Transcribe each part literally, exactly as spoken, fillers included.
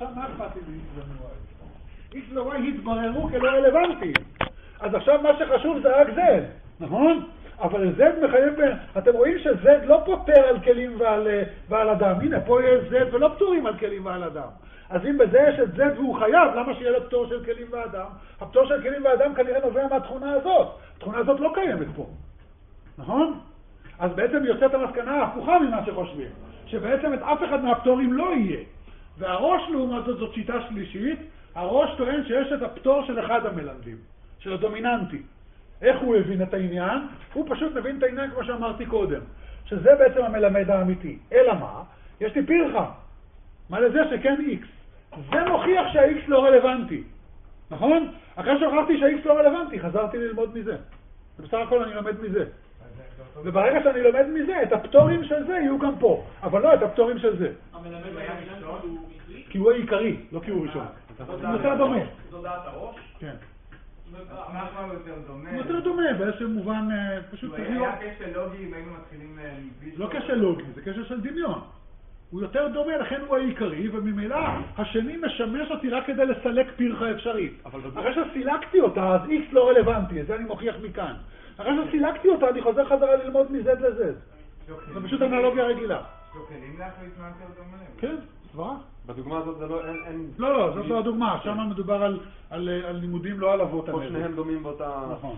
עכשיו מה אכפת לי ל-X ו-Y? X ו-Y התבררו כלא רלוונטיים. אז עכשיו מה שחשוב זה רק Z, נכון? אבל Z מחייב, אתם רואים ש-Z לא פותר על כלים ועל, ועל אדם. הנה, פה יש Z ולא פתורים על כלים ועל אדם. אז אם בזה יש את Z והוא חייב, למה שיהיה לו פתור של כלים ואדם? הפתור של כלים ואדם כנראה נובע מהתכונה הזאת. התכונה הזאת לא קיימת פה. נכון? אז בעצם יוצאת המסקנה ההפוכה ממה שחושבים. שבעצם את אף אחד מהפתורים לא יהיה. והראש לעומת זאת זאת שיטה שלישית, הראש טוען שיש את הפתור של אחד המלמדים, של הדומיננטי. איך הוא הבין את העניין? הוא פשוט מבין את העניין כמו שאמרתי קודם, שזה בעצם המלמד האמיתי. אלא מה? יש לי פירחה. מה לזה שכן X? זה מוכיח שה-X לא רלוונטי. נכון? אחרי שהוכחתי שה-X לא רלוונטי, חזרתי ללמוד מזה. ובסך הכל אני לומד מזה. וברגע שאני לומד מזה, את הפתורים של זה יהיו גם פה. אבל לא את הפתורים של זה. המלמד היה ראשון? כי הוא העיקרי, לא כי הוא ראשון. הוא יותר דומה. זו דעת הראש? כן. מה הוא יותר דומה? הוא יותר דומה, באיזשהו מובן פשוט... היה כשל לוגי אם היינו מתחילים מבלי... לא כשל לוגי, זה כשל של דמיון. הוא יותר דומה, לכן הוא העיקרי, וממילא השני משמש אותי רק כדי לסלק פירחה אפשרית. אחרי שסילקתי אותה, אז X לא רלוונטי, את זה אני מוכיח מכאן. אחרי שסילקתי אותה, אני חוזר חזרה ללמוד מ-Z ל-Z. זה פשוט אנלוגיה רגילה. יש לו כלים להחליט מה יותר דומה? כן, סברה. בדוגמה הזאת זה לא, אין... לא, לא, זאת לא הדוגמה. שם מדובר על, על, על לימודים, לא על אבות הנזק. או שניהם דומים באותה... נכון.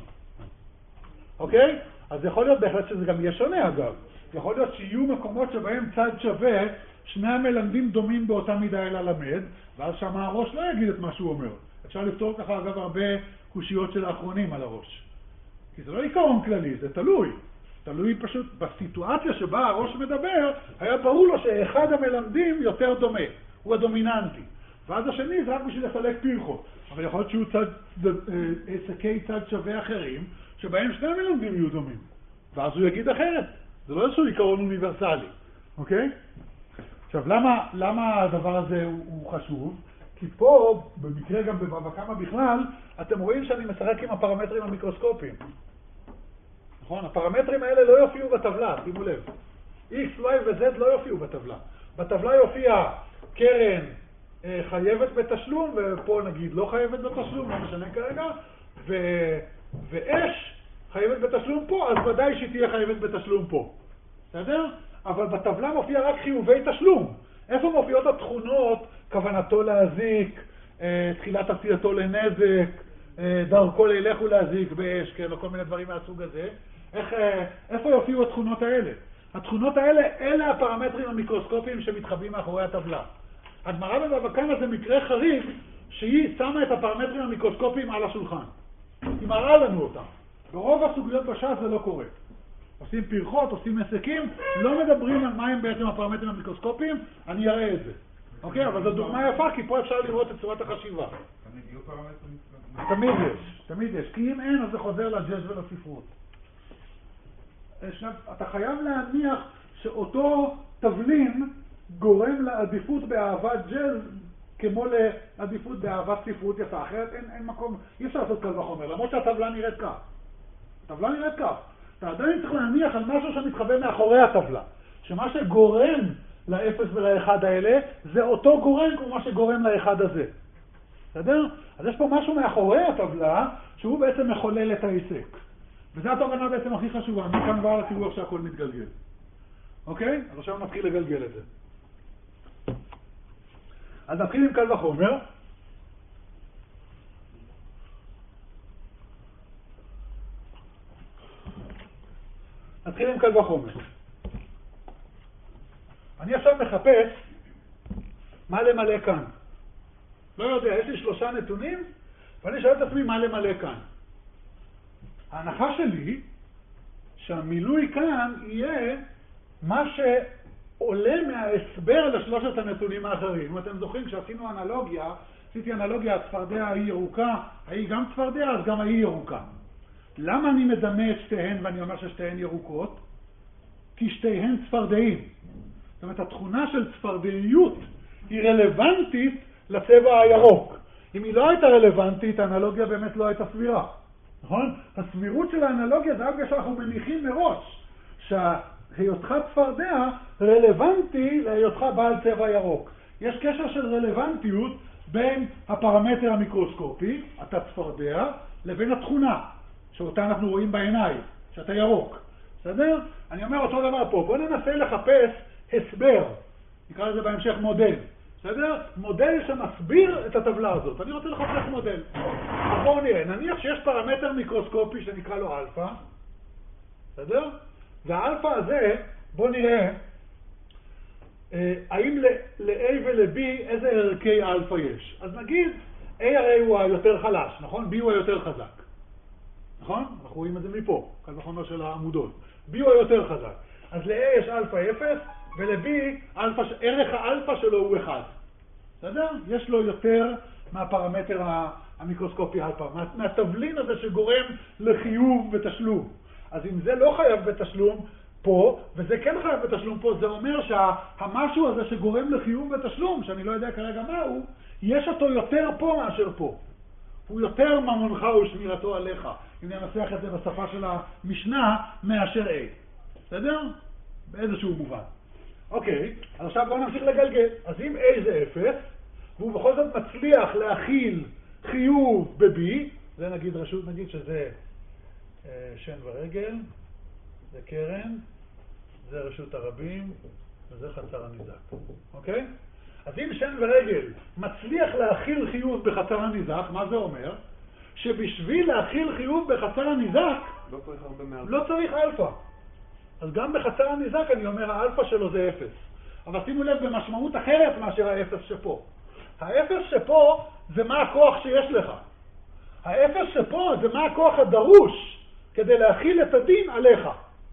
אוקיי? אז יכול להיות בהחלט שזה גם יהיה שונה, אגב. יכול להיות שיהיו מקומות שבהם צד שווה, שני המלמדים דומים באותה מידה אל הלמד, ואז שם הראש לא יגיד את מה שהוא אומר. אפשר לפתור ככה, אגב, הרבה קושיות של האחרונים על הראש. כי זה לא עיקרון כללי, זה תלוי. תלוי פשוט בסיטואציה שבה הראש מדבר, היה ברור לו שאחד המלמדים יותר דומה, הוא הדומיננטי. ואז השני זה רק בשביל לחלק פירחות. אבל יכול להיות שהוא צד, עסקי צד שווה אחרים, שבהם שני המלמדים יהיו דומים. ואז הוא יגיד אחרת. זה לא איזשהו עיקרון אוניברסלי. אוקיי? עכשיו, למה, למה הדבר הזה הוא, הוא חשוב? כי פה, במקרה גם בבבא בכלל, אתם רואים שאני משחק עם הפרמטרים המיקרוסקופיים. נכון? הפרמטרים האלה לא יופיעו בטבלה, שימו לב. X, Y ו-Z לא יופיעו בטבלה. בטבלה יופיע קרן אה, חייבת בתשלום, ופה נגיד לא חייבת בתשלום, לא משנה כרגע, ו- ואש חייבת בתשלום פה, אז ודאי שהיא תהיה חייבת בתשלום פה. בסדר? אבל בטבלה מופיע רק חיובי תשלום. איפה מופיעות התכונות, כוונתו להזיק, אה, תחילת עשייתו לנזק, אה, דרכו לילך ולהזיק באש, כן, או כל מיני דברים מהסוג הזה. איך, אה, איפה יופיעו התכונות האלה? התכונות האלה, אלה הפרמטרים המיקרוסקופיים שמתחבאים מאחורי הטבלה. הגמרא בבבא קמא זה מקרה חריג שהיא שמה את הפרמטרים המיקרוסקופיים על השולחן. היא מראה לנו אותם. ברוב הסוגיות בש"ס זה לא קורה. עושים פירחות, עושים עסקים, לא מדברים על מה הם בעצם הפרמטרים המיקרוסקופיים, אני אראה את זה. אוקיי? אבל זו דוגמה יפה, כי פה אפשר לראות את צורת החשיבה. תמיד יהיו פרמטרים? תמיד יש, תמיד יש. כי אם אין, אז זה חוזר לג'אז ולספרות. אתה חייב להניח שאותו תבלין גורם לעדיפות באהבת ג'אז כמו לעדיפות באהבת ספרות יפה. אחרת אין, אין מקום, אי אפשר לעשות קל וחומר, למרות שהטבלה נראית כך. הטבלה נראית כך. אתה עדיין צריך להניח על משהו שמתחבא מאחורי הטבלה. שמה שגורם לאפס ולאחד האלה, זה אותו גורם כמו מה שגורם לאחד הזה. בסדר? אז יש פה משהו מאחורי הטבלה, שהוא בעצם מחולל את העסק. וזו התובנה בעצם הכי חשובה. מכאן והלאה תראו איך שהכל מתגלגל. אוקיי? אז עכשיו נתחיל לגלגל את זה. אז נתחיל עם קל וחומר. נתחיל עם קל וחומר. אני עכשיו מחפש מה למלא כאן. לא יודע, יש לי שלושה נתונים, ואני שואל את עצמי מה למלא כאן. ההנחה שלי שהמילוי כאן יהיה מה שעולה מההסבר לשלושת הנתונים האחרים. אם אתם זוכרים, כשעשינו אנלוגיה, עשיתי אנלוגיה, הצפרדע ההיא ירוקה, ההיא גם צפרדע, אז גם ההיא ירוקה. למה אני מדמה את שתיהן ואני אומר ששתיהן ירוקות? כי שתיהן צפרדעים. זאת אומרת, התכונה של צפרדעיות היא רלוונטית לצבע הירוק. אם היא לא הייתה רלוונטית, האנלוגיה באמת לא הייתה סבירה. נכון? הסבירות של האנלוגיה זה רק שאנחנו מניחים מראש שהיותך צפרדע רלוונטי להיותך בעל צבע ירוק. יש קשר של רלוונטיות בין הפרמטר המיקרוסקופי, אתה צפרדע, לבין התכונה, שאותה אנחנו רואים בעיניים, שאתה ירוק. בסדר? אני אומר אותו דבר פה, בוא ננסה לחפש הסבר, נקרא לזה בהמשך מודל. בסדר? מודל שמסביר את הטבלה הזאת. אני רוצה לחפש מודל. בואו נראה, נניח שיש פרמטר מיקרוסקופי שנקרא לו אלפא, בסדר? והאלפא הזה, בואו נראה, האם ל-A ול-B איזה ערכי אלפא יש. אז נגיד, A הרי הוא היותר חלש, נכון? B הוא היותר חזק. נכון? אנחנו רואים את זה מפה, כאן בחומר של העמודות. B הוא היותר חזק. אז ל-A יש אלפא אפס, ול-B ערך האלפא שלו הוא אחד. בסדר? יש לו יותר מהפרמטר המיקרוסקופי אלפא, מה, מהתבלין הזה שגורם לחיוב בתשלום. אז אם זה לא חייב בתשלום פה, וזה כן חייב בתשלום פה, זה אומר שהמשהו הזה שגורם לחיוב בתשלום, שאני לא יודע כרגע מהו, יש אותו יותר פה מאשר פה. הוא יותר ממונך ושמירתו עליך, אם ננסח את זה בשפה של המשנה, מאשר A. בסדר? באיזשהו מובן. אוקיי, אז עכשיו בואו נמשיך לגלגל. אז אם A זה אפס, והוא בכל זאת מצליח להכיל חיוב ב-B, זה נגיד רשות, נגיד שזה אה, שן ורגל, זה קרן, זה רשות הרבים, וזה חצר הניזק. אוקיי? אז אם שן ורגל מצליח להכיל חיוב בחצר הניזק, מה זה אומר? שבשביל להכיל חיוב בחצר הניזק, לא צריך הרבה מאלפא. לא צריך אלפא. אז גם בחצר הניזק אני אומר, האלפא שלו זה אפס. אבל שימו לב במשמעות אחרת מאשר האפס שפה. האפס שפה זה מה הכוח שיש לך. האפס שפה זה מה הכוח הדרוש כדי להכיל את הדין עליך.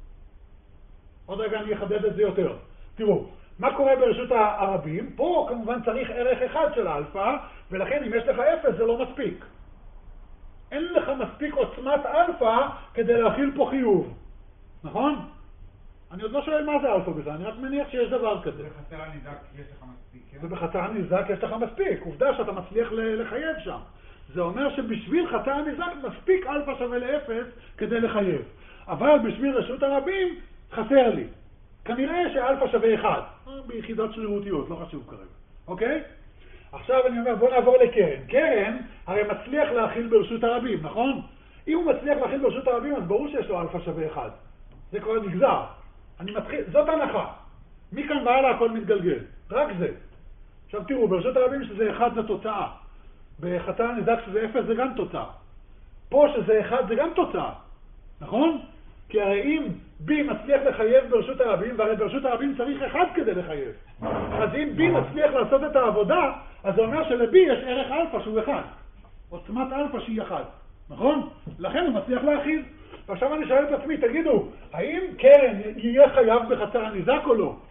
עוד רגע אני אחדד את זה יותר. תראו, מה קורה ברשות הרבים? פה כמובן צריך ערך אחד של אלפא, ולכן אם יש לך אפס זה לא מספיק. אין לך מספיק עוצמת אלפא כדי להכיל פה חיוב. נכון? אני עוד לא שואל מה זה אלפא בזה, אני רק מניח שיש דבר כזה. בחצר הניזק יש לך מספיק, כן? ובחצר הניזק יש לך מספיק. עובדה שאתה מצליח לחייב שם. זה אומר שבשביל חצר הניזק מספיק אלפא שווה לאפס כדי לחייב. אבל בשביל רשות הרבים חסר לי. כנראה שאלפא שווה אחד. ביחידות שרירותיות, לא חשוב כרגע. אוקיי? עכשיו אני אומר, בוא נעבור לקרן. קרן הרי מצליח להכיל ברשות הרבים, נכון? אם הוא מצליח להכיל ברשות הרבים, אז ברור שיש לו אלפא שווה אחד. זה כבר נגזר. אני מתחיל, זאת הנחה. מכאן והלאה הכל מתגלגל. רק זה. עכשיו תראו, ברשות הרבים שזה אחד זה תוצאה. בחצר הניזק שזה אפס זה גם תוצאה. פה שזה אחד זה גם תוצאה. נכון? כי הרי אם B מצליח לחייב ברשות הרבים, והרי ברשות הרבים צריך אחד כדי לחייב. אז אם B מצליח לעשות את העבודה, אז זה אומר של-B יש ערך אלפא שהוא אחד. עוצמת אלפא שהיא אחד. נכון? לכן הוא מצליח להכיל. ועכשיו אני שואל את עצמי, תגידו, האם קרן יהיה חייב בחצר הניזק או לא?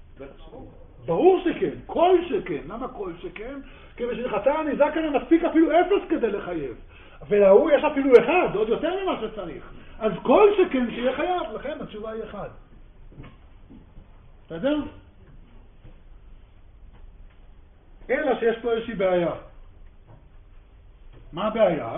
ברור שכן, כל שכן. למה כל שכן? כי בשביל חצר הניזק כאן מספיק אפילו אפס כדי לחייב. ולהוא יש אפילו אחד, עוד יותר ממה שצריך. אז כל שכן שיהיה חייב, לכן התשובה היא אחד. בסדר? אלא שיש פה איזושהי בעיה. מה הבעיה?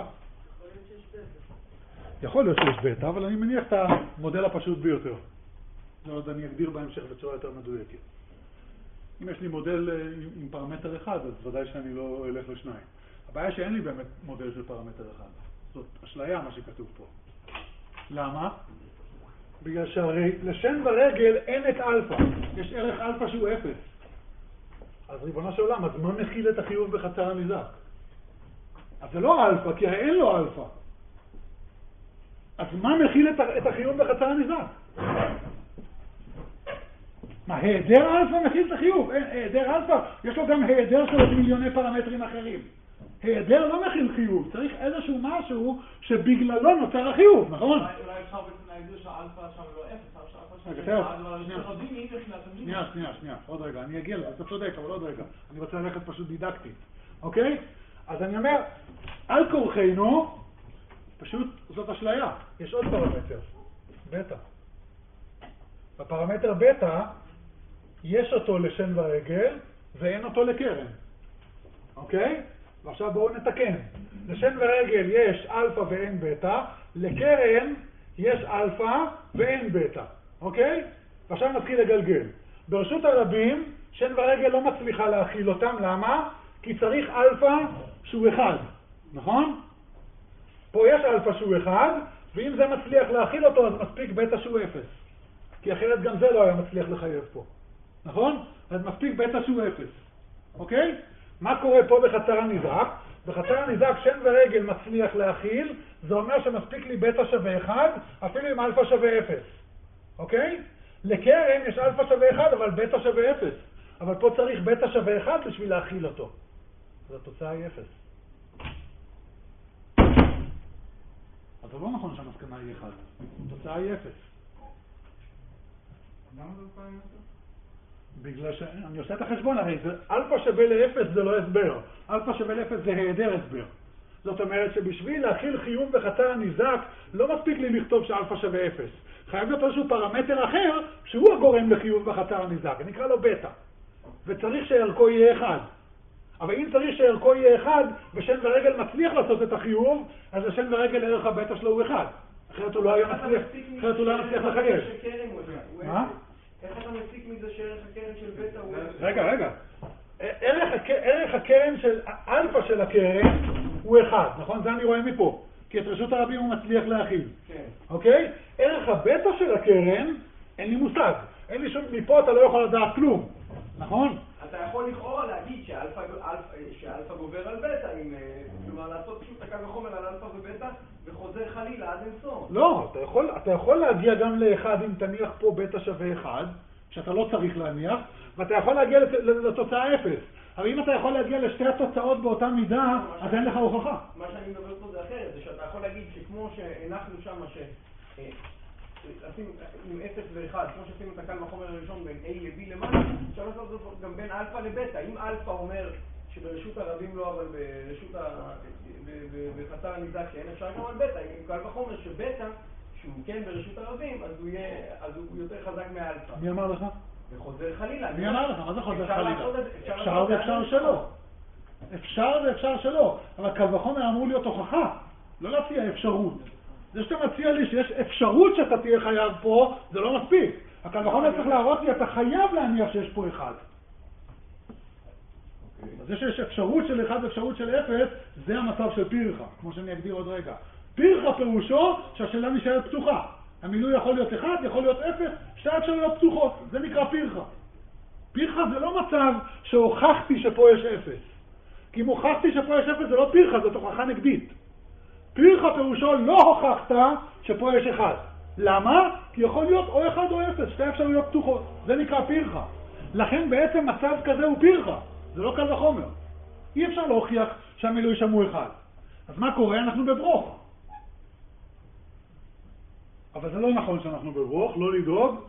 יכול להיות שיש בטא, אבל אני מניח את המודל הפשוט ביותר. זה עוד אני אגדיר בהמשך בצורה יותר מדויקת. אם יש לי מודל עם פרמטר אחד, אז ודאי שאני לא אלך לשניים. הבעיה שאין לי באמת מודל של פרמטר אחד. זאת אשליה מה שכתוב פה. למה? בגלל שהרי לשן ורגל אין את אלפא. יש ערך אלפא שהוא אפס. אז ריבונו של עולם, אז מה מכיל את החיוב בחצר הניזק? אז זה לא אלפא, כי הרי אין לו אלפא. אז מה מכיל את החיוב בחצר הניזק? מה, היעדר אלפא מכיל את החיוב? אין, היעדר אלפא, יש לו גם היעדר של מיליוני פרמטרים אחרים. היעדר לא מכיל חיוב, צריך איזשהו משהו שבגללו נוצר החיוב, נכון? אולי אפשר בעצם להגדיר שהאלפא שם לא אפס, אפשר שנייה, שנייה, שנייה, עוד רגע, אני אגיע לזה, אתה צודק, אבל עוד רגע, אני רוצה ללכת פשוט דידקטית, אוקיי? אז אני אומר, על כורחנו, פשוט זאת אשליה, יש עוד פרמטר, בטא. בפרמטר בטא, יש אותו לשן ורגל, ואין אותו לקרן, אוקיי? ועכשיו בואו נתקן. לשן ורגל יש אלפא ואין בטא, לקרן יש אלפא ואין בטא, אוקיי? ועכשיו נתחיל לגלגל. ברשות הרבים, שן ורגל לא מצליחה להכיל אותם, למה? כי צריך אלפא שהוא אחד, נכון? פה יש אלפא שהוא אחד, ואם זה מצליח להכיל אותו, אז מספיק בטא שהוא אפס. כי אחרת גם זה לא היה מצליח לחייב פה, נכון? אז מספיק בטא שהוא אפס, אוקיי? מה קורה פה בחצר הניזק? בחצר הניזק שן ורגל מצליח להכיל, זה אומר שמספיק לי בטא שווה אחד, אפילו עם אלפא שווה אפס, אוקיי? לקרן יש אלפא שווה אחד, אבל בטא שווה אפס. אבל פה צריך בטא שווה אחד בשביל להכיל אותו. אז התוצאה היא אפס. אז זה לא נכון שהמסקנה היא אחד. התוצאה היא אפס. למה זה פעמים יותר? בגלל שאני עושה את החשבון, הרי זה אלפא שווה לאפס זה לא הסבר. אלפא שווה לאפס זה היעדר הסבר. זאת אומרת שבשביל להכיל חיוב בחצר הניזק, לא מספיק לי לכתוב שאלפא שווה אפס. חייב להיות איזשהו פרמטר אחר שהוא הגורם לחיוב בחצר הניזק. נקרא לו בטא. וצריך שערכו יהיה אחד. אבל אם צריך שערכו יהיה אחד, ושן ורגל מצליח לעשות את החיוב, אז לשן ורגל ערך הבטא שלו הוא אחד. אחרת הוא לא היה מצליח, אחרת הוא לא היה מצליח לחייב. מה? איך אתה מסיק מזה שערך הקרן של בטא הוא... רגע, רגע. ערך הקרן של, אלפא של הקרן הוא אחד, נכון? זה אני רואה מפה. כי את רשות הרבים הוא מצליח להכיל. כן. אוקיי? ערך הבטא של הקרן, אין לי מושג. אין לי שום, מפה אתה לא יכול לדעת כלום. נכון? אתה יכול לכאורה להגיד שאלפא גובר על בטא, כלומר לעשות פשוט הקל וחומר על אלפא ובטא וחוזר חלילה עד אינסוף. לא, אתה יכול, אתה יכול להגיע גם לאחד אם תניח פה בטא שווה אחד, שאתה לא צריך להניח, ואתה יכול להגיע לתוצאה אפס. אבל אם אתה יכול להגיע לשתי התוצאות באותה מידה, אז אין לך הוכחה. מה שאני מדבר פה זה אחרת, זה שאתה יכול להגיד שכמו שהנחנו שם ש... עשינו עם אפס ואחד, כמו שעשינו את הקל בחומר הראשון בין A ל-B למעלה, אפשר לעשות זאת גם בין אלפא לבטא. אם אלפא אומר שברשות הרבים לא, אבל ברשות ה... בחצר הניזק שאין אפשר גם על בטא, אם קל בחומר שבטא, שהוא כן ברשות הרבים, אז הוא יהיה, אז הוא יותר חזק מאלפא. מי אמר לך? וחוזר חלילה. מי אמר לך? מה זה חוזר חלילה? אפשר אפשר ואפשר שלא. אפשר ואפשר שלא. אבל קל וחומר אמור להיות הוכחה, לא להציע אפשרות. זה שאתה מציע לי שיש אפשרות שאתה תהיה חייב פה, זה לא מספיק. הקל וחומר צריך להראות לי, אתה חייב להניח שיש פה אחד. זה שיש אפשרות של אחד ואפשרות של אפס, זה המצב של פירחה, כמו שאני אגדיר עוד רגע. פירחה פירושו שהשאלה נשארת פתוחה. המילוי יכול להיות אחד, יכול להיות אפס, שתי אפשרויות פתוחות. זה נקרא פירחה. פירחה זה לא מצב שהוכחתי שפה יש אפס. כי אם הוכחתי שפה יש אפס, זה לא פירחה, זאת הוכחה נגדית. פירחה פירושו לא הוכחת שפה יש אחד. למה? כי יכול להיות או אחד או אפס, שתי אפשרויות פתוחות. זה נקרא פירחה. לכן בעצם מצב כזה הוא פירחה. זה לא קל וחומר. אי אפשר להוכיח שהמילוי שם הוא אחד. אז מה קורה? אנחנו בברוך. אבל זה לא נכון שאנחנו בברוך, לא לדאוג.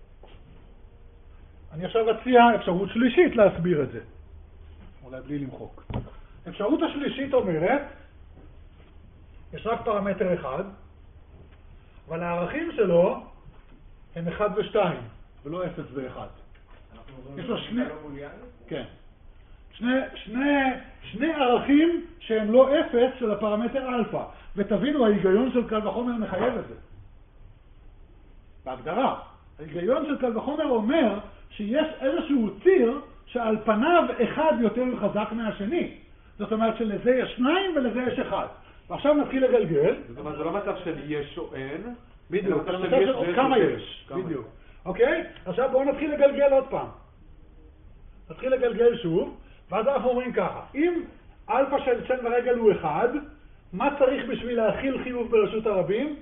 אני עכשיו אציע אפשרות שלישית להסביר את זה. אולי בלי למחוק. אפשרות השלישית אומרת, יש רק פרמטר אחד, אבל הערכים שלו הם אחד ושתיים, ולא אפס ואחד. יש לו שני... כן. שני, שני, שני ערכים שהם לא אפס של הפרמטר אלפא. ותבינו, ההיגיון של קל וחומר מחייב את זה. בהגדרה, ההיגיון של קל וחומר אומר שיש איזשהו ציר שעל פניו אחד יותר חזק מהשני. זאת אומרת שלזה יש שניים ולזה יש אחד. ועכשיו נתחיל לגלגל. אבל זה לא מצב של יש או אין. בדיוק, זה מצב של כמה יש. בדיוק. אוקיי? עכשיו בואו נתחיל לגלגל עוד פעם. נתחיל לגלגל שוב, ואז אנחנו אומרים ככה. אם אלפא של שן ורגל הוא אחד, מה צריך בשביל להכיל חיוב ברשות הרבים?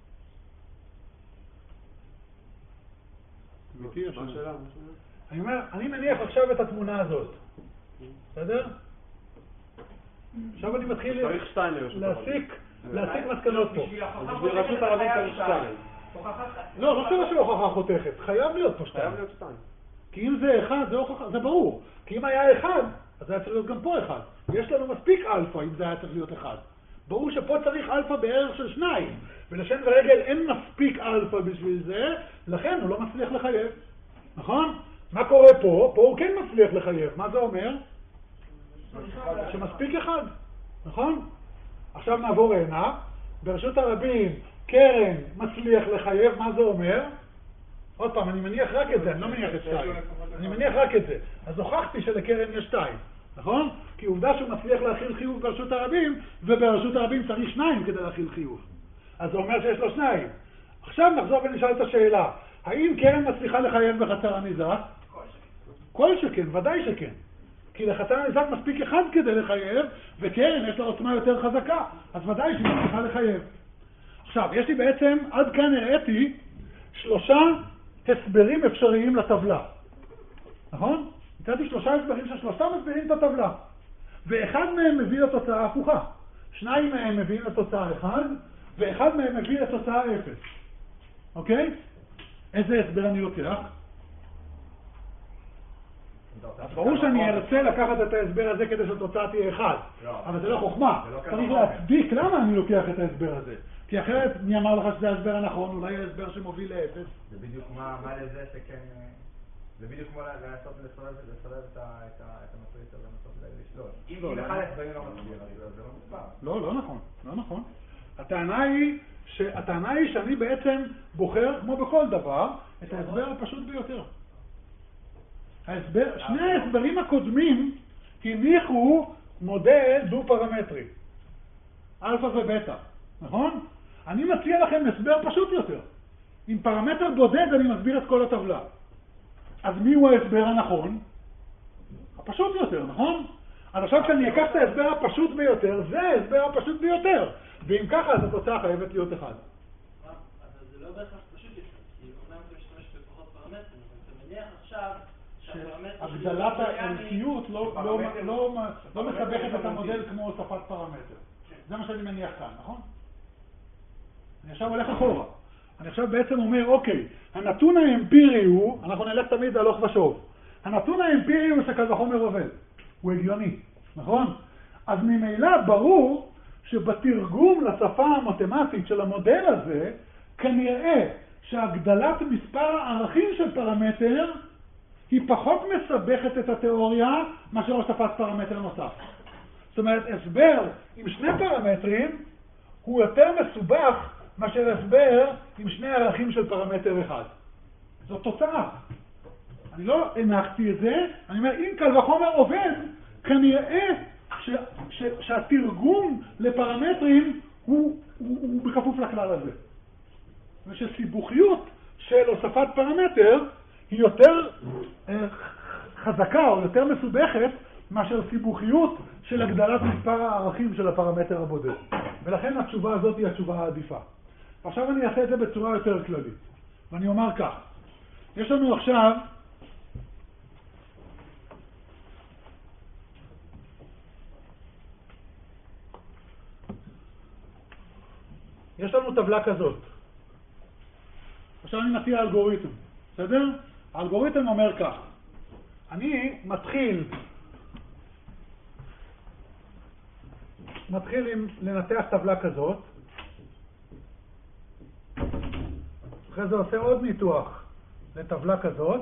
אני אומר, אני מניח עכשיו את התמונה הזאת. בסדר? עכשיו אני מתחיל להסיק, להסיק מסקנות פה. בשביל רשות הרבים צריך שתיים. לא, לא צריך שהוכחה חותכת. חייב להיות פה שתיים. חייב להיות שתיים. כי אם זה אחד, זה הוכחה, זה ברור. כי אם היה אחד, אז היה צריך להיות גם פה אחד. יש לנו מספיק אלפא אם זה היה צריך להיות אחד. ברור שפה צריך אלפא בערך של שניים. ולשן ורגל אין מספיק אלפא בשביל זה, לכן הוא לא מצליח לחייב. נכון? מה קורה פה? פה הוא כן מצליח לחייב. מה זה אומר? שמספיק אחד. נכון? עכשיו נעבור הנה. ברשות הרבים, קרן מצליח לחייב. מה זה אומר? עוד פעם, אני מניח רק את זה, אני לא מניח את שתיים. אני מניח רק את זה. אז הוכחתי שלקרן יש שתיים, נכון? כי עובדה שהוא מצליח להכיל חיוב ברשות הרבים, וברשות הרבים צריך שניים כדי להכיל חיוב. אז זה אומר שיש לו שניים. עכשיו נחזור ונשאל את השאלה, האם קרן מצליחה לחייב בחצר הניזק? כל שכן, ודאי שכן. כי לחצר הניזק מספיק אחד כדי לחייב, וקרן יש לה עוצמה יותר חזקה, אז ודאי שהיא מצליחה לחייב. עכשיו, יש לי בעצם, עד כאן הראיתי, שלושה הסברים אפשריים לטבלה. נכון? נתתי שלושה הסברים ששלושה מסבירים את הטבלה. ואחד מהם מביא לתוצאה הפוכה. שניים מהם מביאים לתוצאה אחד, ואחד מהם מביא לתוצאה אפס. אוקיי? איזה הסבר אני לוקח? אז ברור שאני ארצה לקחת את ההסבר הזה כדי שהתוצאה תהיה אחד. אבל זה לא חוכמה. צריך להצדיק למה אני לוקח את ההסבר הזה. כי אחרת מי אמר לך שזה ההסבר הנכון, אולי ההסבר שמוביל לאפס. זה בדיוק מה לזה שכן... זה בדיוק כמו לנסות לסובב את המטריצה ולנסות לשלוט. אם לך להסברים לא מסביר, זה לא מספר. לא, לא נכון, לא נכון. הטענה היא שהטענה היא שאני בעצם בוחר, כמו בכל דבר, את ההסבר הפשוט ביותר. ההסבר, שני ההסברים הקודמים הניחו מודל דו-פרמטרי, אלפא ובטא, נכון? אני מציע לכם הסבר פשוט יותר. עם פרמטר בודד אני מסביר את כל הטבלה. אז מי הוא ההסבר הנכון? הפשוט יותר, נכון? אז עכשיו כשאני אקח את ההסבר הפשוט ביותר, זה ההסבר הפשוט ביותר. ואם ככה, אז התוצאה חייבת להיות אחד. אבל זה לא בהכרח פשוט יותר, כי אומנם אתה משתמש בפחות פרמטרים, אבל אתה מניח עכשיו שהגדלת הערכיות לא מסבכת את המודל כמו הוספת פרמטר. זה מה שאני מניח כאן, נכון? אני עכשיו הולך אחורה. אני עכשיו בעצם אומר, אוקיי, הנתון האמפירי הוא, אנחנו נלך תמיד הלוך ושוב, הנתון האמפירי הוא שקל וחומר עובד. הוא הגיוני, נכון? אז ממילא ברור שבתרגום לשפה המתמטית של המודל הזה, כנראה שהגדלת מספר הערכים של פרמטר היא פחות מסבכת את התיאוריה מאשר הוספת פרמטר נוסף. זאת אומרת, הסבר עם שני פרמטרים הוא יותר מסובך מאשר הסבר עם שני ערכים של פרמטר אחד. זו תוצאה. אני לא הנחתי את זה, אני אומר, אם קל וחומר עובד, כנראה ש, ש, שהתרגום לפרמטרים הוא, הוא, הוא בכפוף לכלל הזה. ושסיבוכיות של הוספת פרמטר היא יותר אה, חזקה או יותר מסובכת מאשר סיבוכיות של הגדלת מספר הערכים של הפרמטר הבודד. ולכן התשובה הזאת היא התשובה העדיפה. עכשיו אני אעשה את זה בצורה יותר כללית. ואני אומר כך. יש לנו עכשיו יש לנו טבלה כזאת. עכשיו אני מציע אלגוריתם. בסדר? האלגוריתם אומר כך. אני מתחיל מתחיל עם לנתח טבלה כזאת. אחרי זה עושה עוד ניתוח לטבלה כזאת.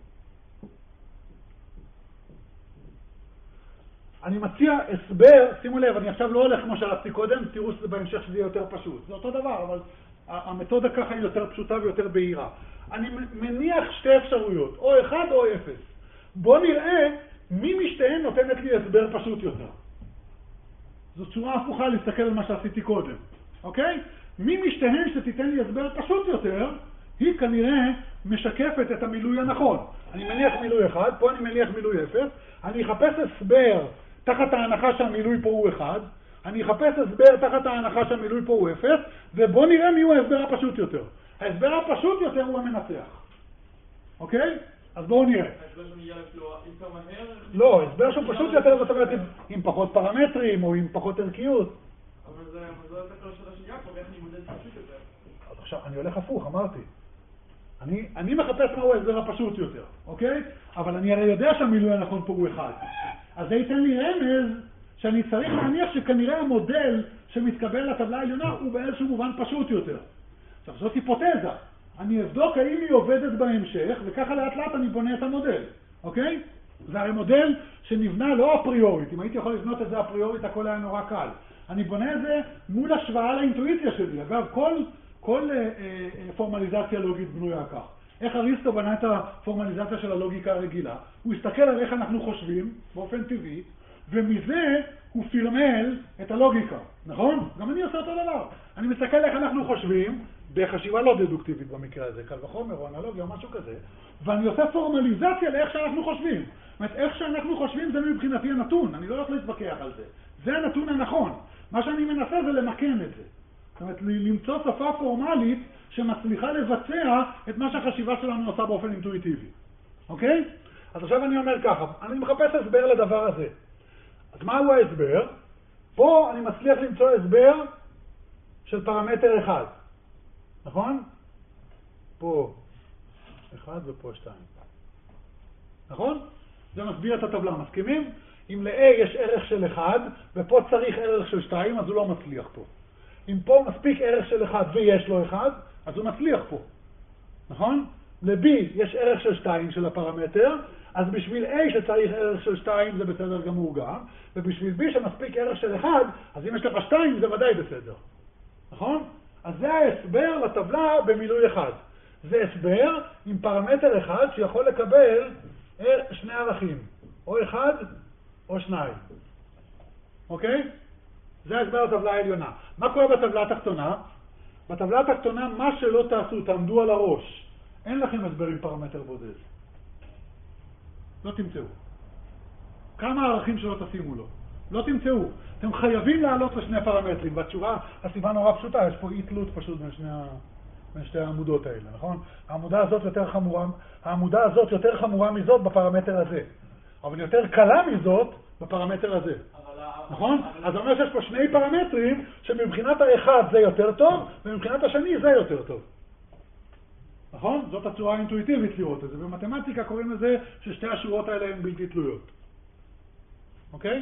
אני מציע הסבר, שימו לב, אני עכשיו לא הולך כמו שהלכתי קודם, תראו שזה בהמשך שזה יהיה יותר פשוט. זה אותו דבר, אבל המתודה ככה היא יותר פשוטה ויותר בהירה. אני מניח שתי אפשרויות, או אחד או אפס. בוא נראה מי משתיהן נותנת לי הסבר פשוט יותר. זו צורה הפוכה להסתכל על מה שעשיתי קודם, אוקיי? מי משתיהן שתיתן לי הסבר פשוט יותר, היא כנראה משקפת את המילוי הנכון. אני מניח מילוי אחד, פה אני מניח מילוי אפס, אני אחפש הסבר תחת ההנחה שהמילוי פה הוא אחד, אני אחפש הסבר תחת ההנחה שהמילוי פה הוא אפס, ובוא נראה מי הוא ההסבר הפשוט יותר. ההסבר הפשוט יותר הוא המנצח. אוקיי? אז בואו נראה. ההסבר שמגיע יותר מהר? לא, הסבר שהוא פשוט יותר, זאת אומרת, עם פחות פרמטרים או עם פחות ערכיות. אבל זה לא יותר כל השאלה של יעקב, איך אני מודד פשוט יותר? אז עכשיו, אני הולך הפוך, אמרתי. אני, אני מחפש מהו ההסבר הפשוט יותר, אוקיי? אבל אני הרי יודע שהמילוי הנכון פה הוא אחד. אז זה ייתן לי רמז שאני צריך להניח שכנראה המודל שמתקבל לטבלה העליונה הוא באיזשהו מובן פשוט יותר. עכשיו, זאת היפותזה. אני אבדוק האם היא עובדת בהמשך, וככה לאט לאט אני בונה את המודל, אוקיי? זה הרי מודל שנבנה לא אפריורית. אם הייתי יכול לבנות את זה אפריורית, הכל היה נורא קל. אני בונה את זה מול השוואה לאינטואיציה שלי. אגב, כל, כל אה, אה, פורמליזציה לוגית בנויה כך. איך אריסטו בנה את הפורמליזציה של הלוגיקה הרגילה? הוא הסתכל על איך אנחנו חושבים, באופן טבעי, ומזה הוא פרמל את הלוגיקה, נכון? גם אני עושה אותו דבר. אני מסתכל איך אנחנו חושבים, בחשיבה לא דדוקטיבית במקרה הזה, קל וחומר או אנלוגיה או משהו כזה, ואני עושה פורמליזציה לאיך שאנחנו חושבים. זאת אומרת, איך שאנחנו חושבים זה מבחינתי הנתון, אני לא הולך להתווכח על זה. זה הנתון הנכון. מה שאני מנסה זה למקן את זה. זאת אומרת, למצוא שפה פורמלית שמצליחה לבצע את מה שהחשיבה שלנו עושה באופן אינטואיטיבי. אוקיי? אז עכשיו אני אומר ככה, אני מחפש הסבר לדבר הזה. אז מהו ההסבר? פה אני מצליח למצוא הסבר של פרמטר אחד. נכון? פה אחד ופה שתיים. נכון? זה מסביר את הטבלה. מסכימים? אם ל-A יש ערך של אחד ופה צריך ערך של שתיים, אז הוא לא מצליח פה. אם פה מספיק ערך של אחד ויש לו אחד, אז הוא מצליח פה. נכון? ל-B יש ערך של שתיים של הפרמטר, אז בשביל A שצריך ערך של שתיים זה בסדר גמור גם, ובשביל B שמספיק ערך של אחד, אז אם יש לך שתיים זה ודאי בסדר. נכון? אז זה ההסבר לטבלה במילוי אחד. זה הסבר עם פרמטר אחד שיכול לקבל שני ערכים, או אחד או שניים. אוקיי? זה ההסבר לטבלה העליונה. מה קורה בטבלה התחתונה? בטבלה התחתונה מה שלא תעשו, תעמדו על הראש. אין לכם הסבר עם פרמטר בודד. לא תמצאו. כמה ערכים שלא תשימו לו. לא תמצאו. אתם חייבים לעלות לשני פרמטרים, והתשובה, הסיבה נורא פשוטה, יש פה אי תלות פשוט בין שני, בין שתי העמודות האלה, נכון? העמודה הזאת יותר חמורה, העמודה הזאת יותר חמורה מזאת בפרמטר הזה, אבל יותר קלה מזאת בפרמטר הזה. נכון? אז זה אומר שיש פה שני פרמטרים שמבחינת האחד זה יותר טוב, ומבחינת השני זה יותר טוב. נכון? זאת הצורה האינטואיטיבית לראות את זה. במתמטיקה קוראים לזה ששתי השורות האלה הן בלתי תלויות. אוקיי?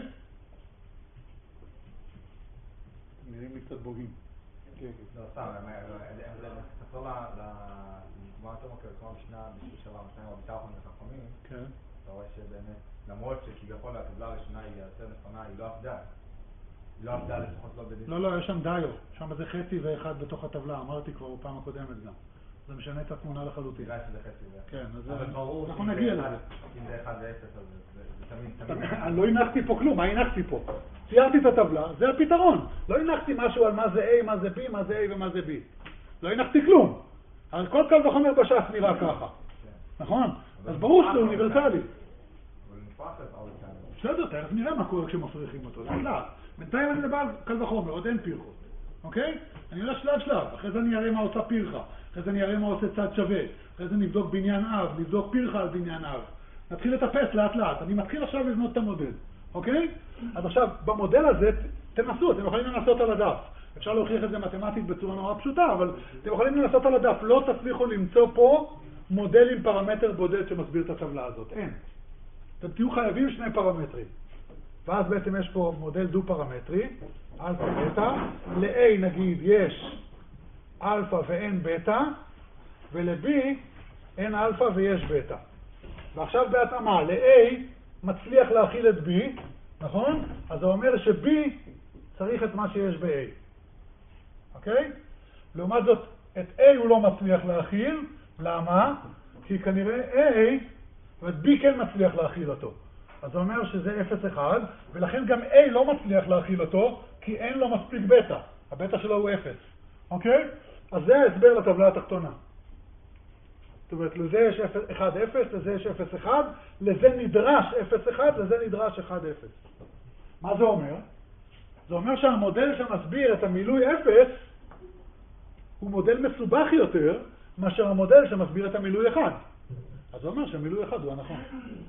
נראים לי קצת בוגים. לא, סתם, תחזור לדוגמה יותר מוכרת, כמו המשנה בשביל שבע, המשנה רבי טרפון וחכמים, אתה רואה שבאמת, למרות שכביכול הטבלה הראשונה היא יותר נכונה, היא לא עבדה. היא לא עבדה לפחות לא בדיוק. לא, לא, יש שם דיו. שם זה חצי ואחד בתוך הטבלה, אמרתי כבר בפעם הקודמת גם. זה משנה את התמונה לחלוטין. נראה שזה חצי ואחד. כן, אז אבל ברור, אנחנו נגיע לזה. אם זה אחד ואפס, אז זה תמיד... אני לא הנחתי פה כלום, מה הנחתי פה? ציירתי את הטבלה, זה הפתרון. לא הנחתי משהו על מה זה A, מה זה B, מה זה A ומה זה B. לא הנחתי כלום. אבל כל קל וחומר בש"ס נראה ככה. נכון? אז ברור שזה אוניברסלי. אבל נפרח את האוניברסלי. בסדר, תכף נראה מה קורה כשמפריחים אותו. לאט. בינתיים אני מדבר על קל וחומר, עוד אין פרחות. אוקיי? אני הולך שלב שלב, אחרי זה אני אראה מה עושה פרחה, אחרי זה אני אראה מה עושה צד שווה, אחרי זה נבדוק בניין אב, נבדוק פרחה על בניין אב. נתחיל לטפס לאט לאט, אני מתחיל עכשיו לבנות את המודל, אוקיי? אז עכשיו, במודל הזה, תנסו, אתם יכולים לנסות על הדף. אפשר להוכיח את זה מתמטית בצורה נורא פשוטה, אבל אתם יכולים לנסות על הדף, לא תצליחו למצוא פה מודל עם פרמטר בודד שמסביר את הטבלה הזאת, אין. אתם תהיו חייבים שני פרמטרים. ואז בעצם יש פה מודל דו-פרמטרי, אלפא בטא, ל-A נגיד יש אלפא ואין בטא, ול-B אין אלפא ויש בטא. ועכשיו בהתאמה, ל-A מצליח להכיל את B, נכון? אז זה אומר ש-B צריך את מה שיש ב-A. אוקיי? לעומת זאת, את A הוא לא מצליח להכיל, למה? כי כנראה A, ואת B כן מצליח להכיל אותו. אז זה אומר שזה אפס אחד, ולכן גם A לא מצליח להכיל אותו, כי אין לו מספיק בטא. הבטא שלו הוא אפס. אוקיי? אז זה ההסבר לטבלה התחתונה. זאת אומרת, לזה יש אחד אפס, לזה יש אפס אחד, לזה נדרש אפס אחד, לזה נדרש אחד אפס. מה זה אומר? זה אומר שהמודל שמסביר את המילוי אפס, הוא מודל מסובך יותר, מאשר המודל שמסביר את המילוי אחד. אז זה אומר שהמילוי אחד הוא הנכון.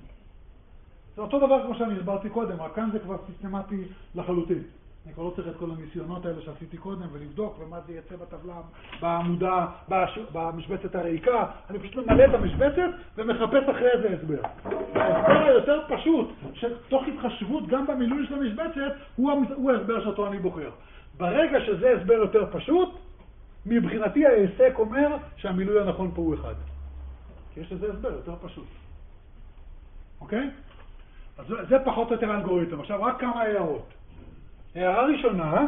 זה אותו דבר כמו שאני הסברתי קודם, רק כאן זה כבר סיסטמטי לחלוטין. אני כבר לא צריך את כל הניסיונות האלה שעשיתי קודם ולבדוק ומה זה יצא בטבלה, בעמודה, במשבצת הריקה. אני פשוט ממלא את המשבצת ומחפש אחרי איזה הסבר. ההסבר היותר פשוט, שתוך התחשבות גם במילוי של המשבצת, הוא, הוא ההסבר שאותו אני בוחר. ברגע שזה הסבר יותר פשוט, מבחינתי העסק אומר שהמילוי הנכון פה הוא אחד. כי יש לזה הסבר יותר פשוט. אוקיי? אז זה פחות או יותר אלגוריתם. עכשיו רק כמה הערות. הערה ראשונה,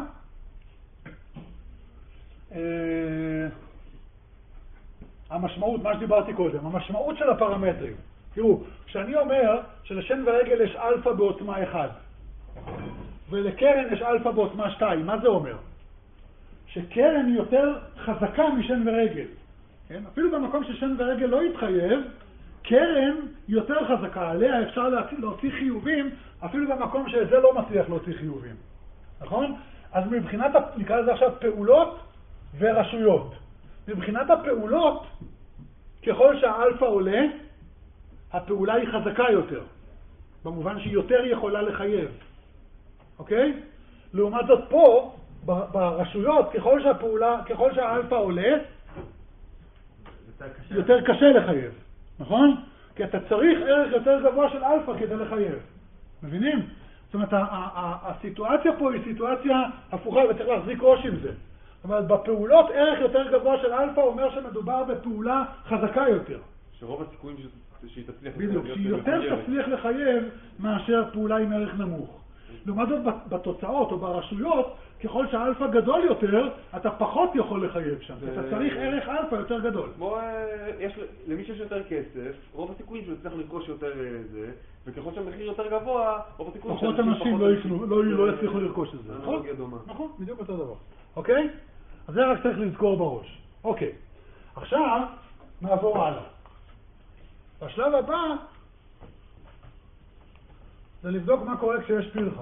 המשמעות, מה שדיברתי קודם, המשמעות של הפרמטרים. תראו, כשאני אומר שלשן ורגל יש אלפא בעוצמה אחד, ולקרן יש אלפא בעוצמה שתיים, מה זה אומר? שקרן היא יותר חזקה משן ורגל. כן? אפילו במקום ששן ורגל לא יתחייב, קרן היא יותר חזקה, עליה אפשר להוציא, להוציא חיובים, אפילו במקום שזה לא מצליח להוציא חיובים. נכון? אז מבחינת, נקרא לזה עכשיו פעולות ורשויות. מבחינת הפעולות, ככל שהאלפא עולה, הפעולה היא חזקה יותר, במובן שהיא יותר יכולה לחייב. אוקיי? לעומת זאת פה, ברשויות, ככל שהפעולה, ככל שהאלפא עולה, יותר קשה לחייב. נכון? כי אתה צריך ערך יותר גבוה של אלפא כדי לחייב. מבינים? זאת אומרת, הסיטואציה פה היא סיטואציה הפוכה וצריך להחזיק ראש עם זה. זאת אומרת, בפעולות ערך יותר גבוה של אלפא אומר שמדובר בפעולה חזקה יותר. שרוב הסיכויים שהיא תצליח לחייב. בדיוק, שהיא יותר תצליח לחייב מאשר פעולה עם ערך נמוך. לעומת זאת, בתוצאות או ברשויות, ככל שהאלפא גדול יותר, אתה פחות יכול לחייב שם. אתה צריך ערך אלפא יותר גדול. כמו, למי שיש יותר כסף, רוב הסיכויים שהוא יצליח לרכוש יותר זה, וככל שהמחיר יותר גבוה, רוב הסיכויים פחות אנשים לא יצליחו לרכוש את זה. נכון, בדיוק אותו דבר. אוקיי? אז זה רק צריך לזכור בראש. אוקיי. עכשיו נעבור הלאה. בשלב הבא זה לבדוק מה קורה כשיש פרחה.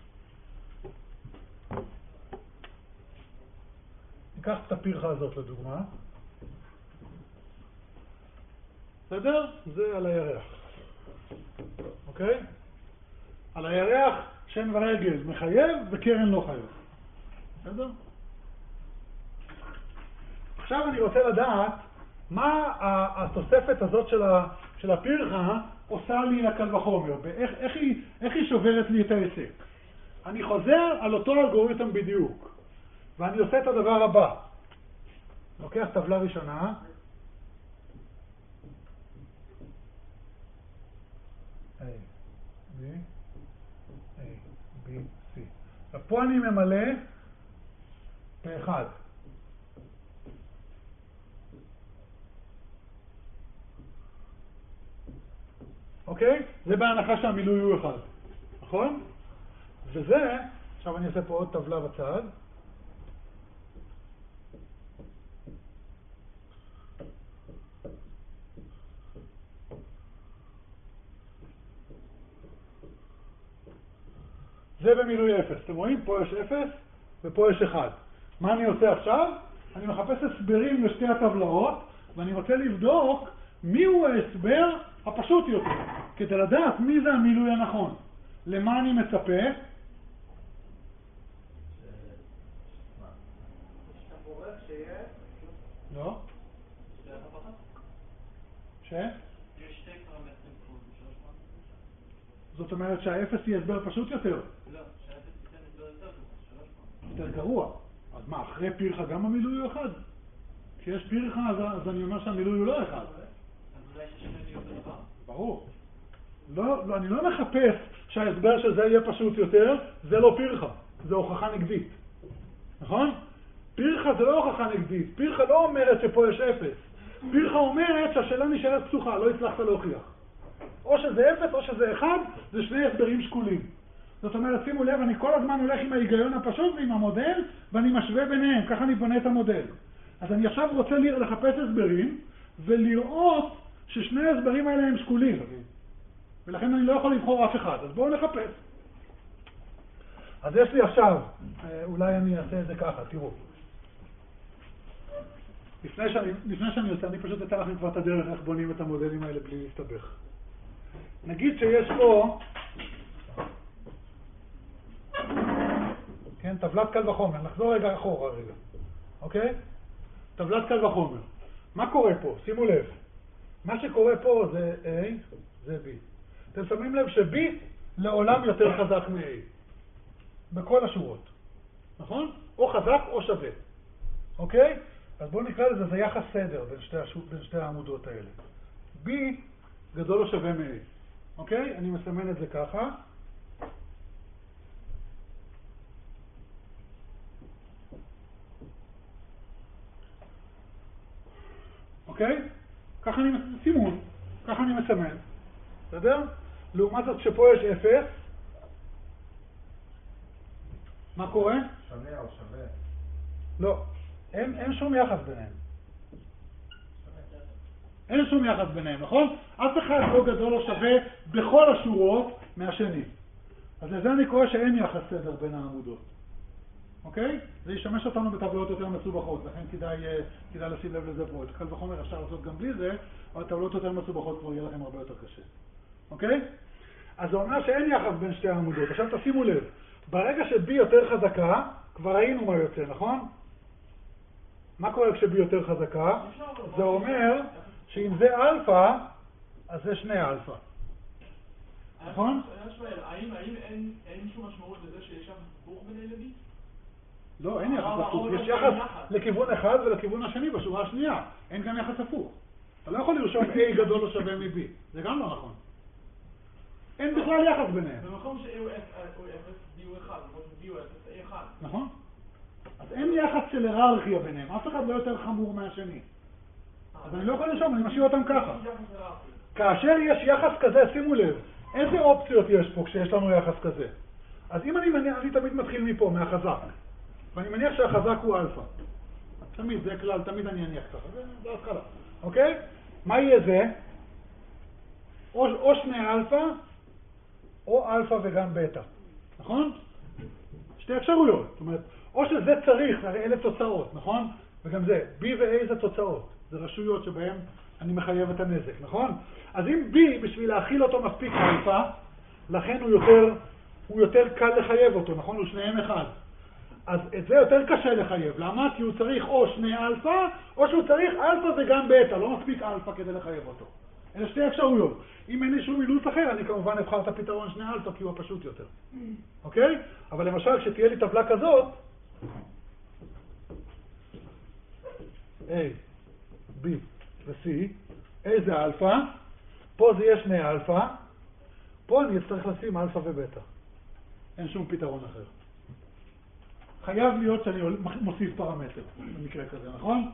ניקח את הפרחה הזאת לדוגמה. בסדר? זה על הירח. אוקיי? על הירח שן ורגל מחייב וקרן לא חייב. בסדר? עכשיו אני רוצה לדעת מה התוספת הזאת של הפרחה עושה לי לקל וחומר, ואיך איך היא, איך היא שוברת לי את העסק. אני חוזר על אותו אלגוריתם בדיוק, ואני עושה את הדבר הבא. לוקח טבלה ראשונה, A, B, A, B, C. ופה אני ממלא באחד. אוקיי? זה בהנחה שהמילוי הוא אחד. נכון? וזה, עכשיו אני אעשה פה עוד טבלה בצד. זה במילוי אפס. אתם רואים? פה יש אפס ופה יש אחד. מה אני עושה עכשיו? אני מחפש הסברים לשתי הטבלאות, ואני רוצה לבדוק מיהו ההסבר הפשוט יותר, כדי לדעת מי זה המילוי הנכון. למה אני מצפה? לא? ש? יש שתי פרמטרים פה, שלוש פעמים. זאת אומרת שהאפס היא הסבר פשוט יותר. לא, שהאפס ייתן הסבר יותר גרוע, שלוש פעמים. יותר גרוע. אז מה, אחרי פרחה גם המילוי הוא אחד? כשיש פרחה אז, אז אני אומר שהמילוי הוא לא אחד. אז אולי ששני יהיו בדבר? ברור. לא, לא, אני לא מחפש שההסבר של זה יהיה פשוט יותר, זה לא פרחה, זה הוכחה נגדית. נכון? פרחה זה לא הוכחה נגדית, פרחה לא אומרת שפה יש אפס. פרחה אומרת שהשאלה נשארת פתוחה, לא הצלחת להוכיח. או שזה אפס או שזה אחד, זה שני הסברים שקולים. זאת אומרת, שימו לב, אני כל הזמן הולך עם ההיגיון הפשוט ועם המודל, ואני משווה ביניהם, ככה אני בונה את המודל. אז אני עכשיו רוצה לחפש הסברים, ולראות ששני ההסברים האלה הם שקולים. ולכן אני לא יכול לבחור אף אחד, אז בואו נחפש. אז יש לי עכשיו, אולי אני אעשה את זה ככה, תראו. לפני שאני, לפני שאני עושה, אני פשוט אתן לכם כבר את הדרך איך בונים את המודלים האלה בלי להסתבך. נגיד שיש פה, כן, טבלת קל וחומר, נחזור רגע אחורה רגע, אוקיי? טבלת קל וחומר. מה קורה פה? שימו לב. מה שקורה פה זה A, זה B. אתם שמים לב ש-B לעולם יותר חזק מ-A. בכל השורות. נכון? או חזק או שווה. אוקיי? אז בואו נקרא לזה, זה יחס סדר בין שתי, השוט, בין שתי העמודות האלה. B גדול או שווה מ-A. אוקיי? אני מסמן את זה ככה. אוקיי? אוקיי? ככה אני, סימון, ככה אני מסמן. בסדר? לעומת זאת שפה יש אפס, מה קורה? שונה או שווה. לא, אין, אין שום יחס ביניהם. אין שום יחס ביניהם, נכון? אף אחד לא גדול או שווה בכל השורות מהשני. אז לזה אני קורא שאין יחס סדר בין העמודות. אוקיי? זה ישמש אותנו בטבלאות יותר מסובכות, לכן כדאי, כדאי לשים לב לזה פה. את קל וחומר אפשר לעשות גם בלי זה, אבל טבלאות יותר מסובכות כבר יהיה לכם הרבה יותר קשה. אוקיי? אז זה אומר שאין יחס בין שתי העמודות. עכשיו תשימו לב, ברגע ש-B יותר חזקה, כבר ראינו מה יוצא, נכון? מה קורה כש-B יותר חזקה? זה אומר שאם זה אלפא, אז זה שני אלפא. נכון? אני שואל, האם אין שום משמעות לזה שיש שם הפוך בין A ל-B? לא, אין יחס הפוך. יש יחס לכיוון אחד ולכיוון השני בשורה השנייה. אין כאן יחס הפוך. אתה לא יכול לרשום A גדול או שווה מ-B. זה גם לא נכון. אין בכלל יחס ביניהם. במקום ש-A הוא אפס, B הוא אחד, במקום ש-B הוא אפס, A אחד. נכון? אז אין יחס של היררכיה ביניהם. אף אחד לא יותר חמור מהשני. אז אני לא יכול לרשום, אני משאיר אותם ככה. כאשר יש יחס כזה, שימו לב, איזה אופציות יש פה כשיש לנו יחס כזה? אז אם אני מניח, אני תמיד מתחיל מפה, מהחזק. ואני מניח שהחזק הוא אלפא. תמיד, זה כלל, תמיד אני אניח ככה. זה, זה התחלה. אוקיי? מה יהיה זה? או, או שני אלפא, או אלפא וגם בטא. נכון? שתי אפשרויות. זאת אומרת, או שזה צריך, הרי אלה תוצאות, נכון? וגם זה, B ו-A זה תוצאות. זה רשויות שבהן אני מחייב את הנזק, נכון? אז אם B, בשביל להכיל אותו מספיק אלפא, לכן הוא יותר, הוא יותר קל לחייב אותו, נכון? הוא שניהם אחד. אז את זה יותר קשה לחייב. למה? כי הוא צריך או שני אלפא, או שהוא צריך אלפא וגם בטא, לא מספיק אלפא כדי לחייב אותו. אלה שתי אפשרויות. אם אין לי שום אילוץ אחר, אני כמובן אבחר את הפתרון שני אלפא, כי הוא הפשוט יותר. אוקיי? אבל למשל, כשתהיה לי טבלה כזאת, A, B ו-C, A זה אלפא, פה זה יהיה שני אלפא, פה אני אצטרך לשים אלפא ובטא. אין שום פתרון אחר. חייב להיות שאני מוסיף פרמטר במקרה כזה, נכון?